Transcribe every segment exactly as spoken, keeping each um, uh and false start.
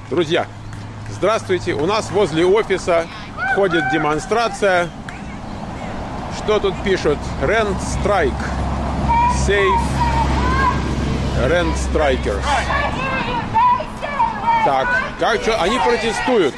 Друзья, здравствуйте. У нас возле офиса ходит демонстрация. Что тут пишут? Rent strike. Safe rent strikers. Так, как что? Они протестуют.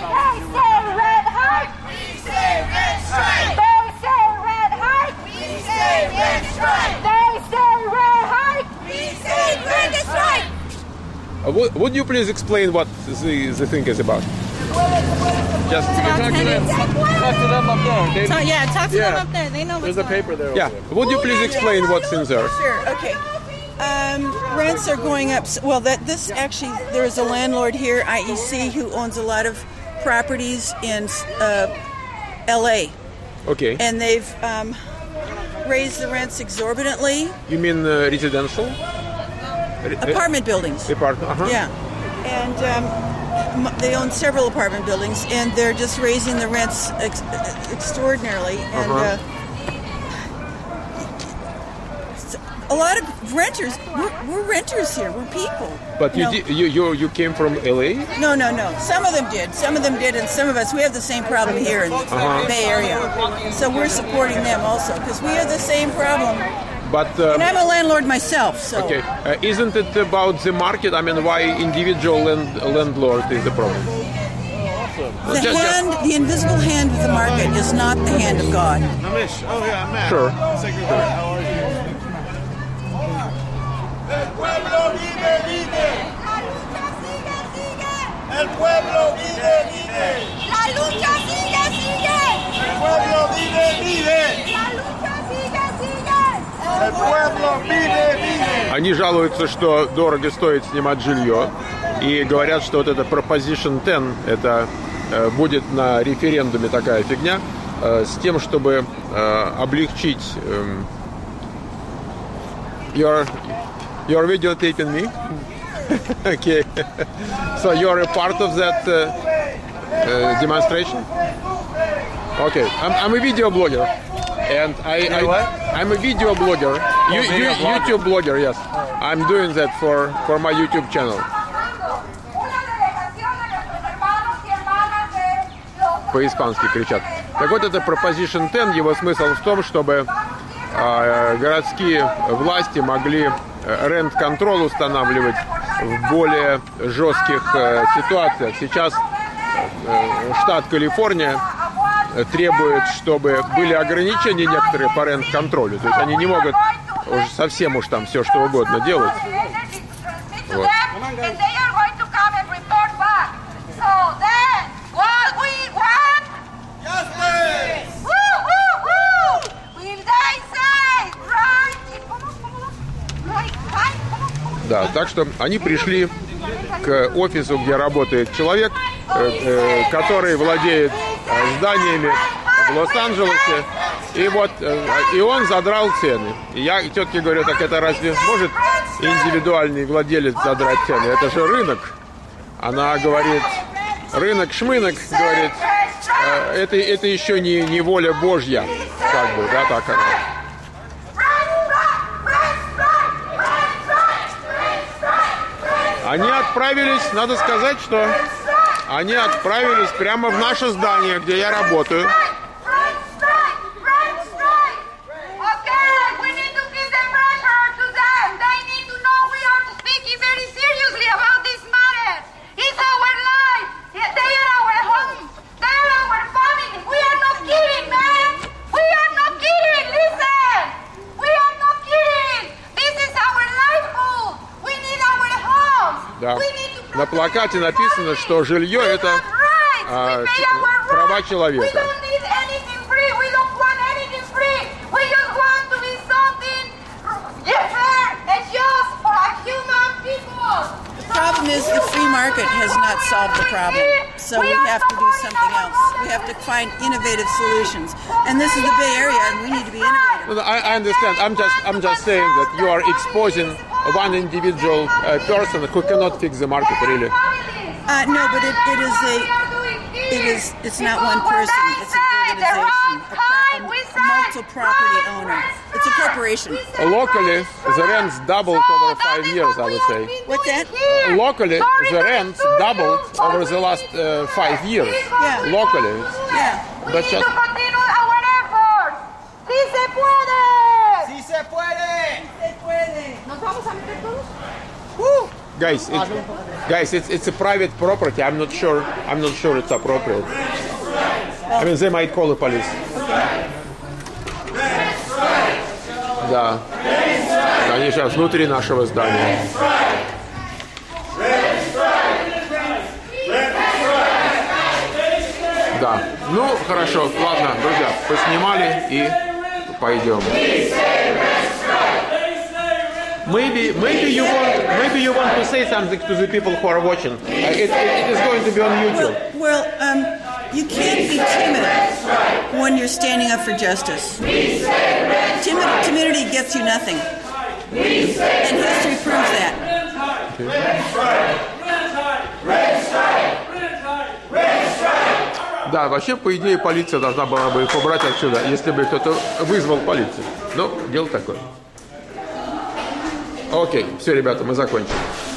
Would, would you please explain what the, the thing is about? Just talk to them. Talk to them up there. They, talk, yeah, talk to yeah. them up there. They know what's There's a going paper there. Yeah. Would you please explain what's in there? Sure. Okay. Um, rents are going up. Well, that this actually, there's a landlord here, I E C, who owns a lot of properties in uh, L A. Okay. And they've um, raised the rents exorbitantly. You mean uh, residential? Apartment buildings. Apartment. Uh-huh. Yeah. And um, they own several apartment buildings, and they're just raising the rents ex- extraordinarily. And Uh-huh. uh, a lot of renters, we're, we're renters here, we're people. But you, know? di- you you you came from L A? No, no, no. Some of them did. Some of them did, and some of us, we have the same problem here in the Uh-huh. Bay Area. So we're supporting them also, because we have the same problem. But um, And I'm a landlord myself, so... okay, uh, isn't it about the market? I mean, why individual land, landlord is the problem? The Just- hand, the invisible hand of the market is not the hand of God. Namish. Oh, yeah, I'm Matt. Sure. Secretary, how are you? El pueblo vive, vive. El pueblo vive, vive. La lucha sigue, sigue. El pueblo vive, vive. La lucha sigue, sigue. El pueblo vive, vive. Они жалуются, что дорого стоит снимать жилье, и говорят, что вот это Proposition десять, это э, будет на референдуме такая фигня, э, с тем, чтобы э, облегчить... Э, your, your videotaping me? Okay. So you're a part of that uh, uh, demonstration? Okay. I'm, I'm a video blogger. And I, I what? I'm a video blogger. You, video you, blogger. YouTube blogger, yes. I'm doing that for, for my YouTube channel. По-испански кричат. Так вот, это Proposition десять, его смысл в том, чтобы э, городские власти могли рент-контроль устанавливать в более жестких э, ситуациях. Сейчас э, штат Калифорния требует, чтобы были ограничения некоторые по рент-контролю. То есть они не могут уж совсем уж там все что угодно делать. Вот. Да, так что они пришли к офису, где работает человек, э, э, который владеет э, зданиями в Лос-Анджелесе, и вот э, и он задрал цены. И я тетке говорю, так это разве может индивидуальный владелец задрать цены? Это же рынок. Она говорит, рынок шмынок, говорит, э, это, это еще не, не воля Божья, как бы, да, так она. Они отправились, надо сказать, что они отправились прямо в наше здание, где я работаю. Да. На плакате написано, что жилье это а, ч- права человека. The problem is the free market has not solved the problem, so we have to do something else. We have to find innovative solutions, and this is the Bay Area, and we need to be innovative. No, I, I understand. I'm just, I'm just saying that you are exposing one individual uh, person who cannot fix the market, really. Uh, no, but it, it is a, it is, it's not one person. It's an organization. A pro- multi-property owner. It's a corporation. Locally, the rents doubled over five years, I would say. What's that? Locally, the rents doubled over the last uh, five years. Yeah. Locally. Yeah. But just, Continue our efforts. ¡Sí se puede! ¡Sí se puede! Se puede. ¿Nos vamos a meter todos? Woo. guys, it's, guys, it's it's a private property. I'm not sure. I'm not sure it's appropriate. I mean, they might call the police. Да. Они сейчас внутри нашего здания. Да. Ну, хорошо. Ладно, друзья, поснимали и пойдем. Maybe, maybe you want, maybe you want to say something to the people who are watching. Uh, it, it, it is going to be on YouTube. Well, well, um, you can't be timid when you're standing up for justice. Timid, timidity gets you nothing, and history proves that. Да, вообще, по идее, полиция должна была бы их убрать отсюда, если бы кто-то вызвал полицию. Но дело такое. Окей, все, ребята, мы закончили.